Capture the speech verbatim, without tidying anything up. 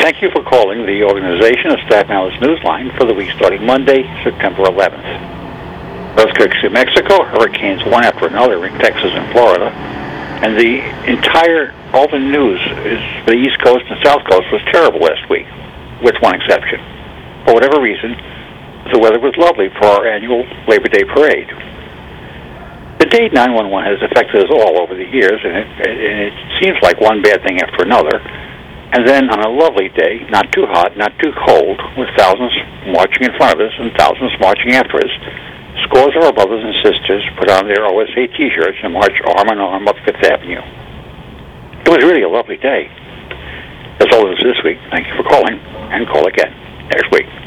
Thank you for calling the Organization of Staten Island's Newsline for the week starting Monday, September eleventh. Earthquakes in Mexico, hurricanes one after another in Texas and Florida, and the entire, all the news is the East Coast and South Coast was terrible last week, with one exception. For whatever reason, the weather was lovely for our annual Labor Day parade. The day nine one one has affected us all over the years, and it, and it seems like one bad thing after another. And then on a lovely day, not too hot, not too cold, with thousands marching in front of us and thousands marching after us, scores of our brothers and sisters put on their O S A T-shirts and march arm in arm up Fifth Avenue. It was really a lovely day. That's all it is this week. Thank you for calling, and call again next week.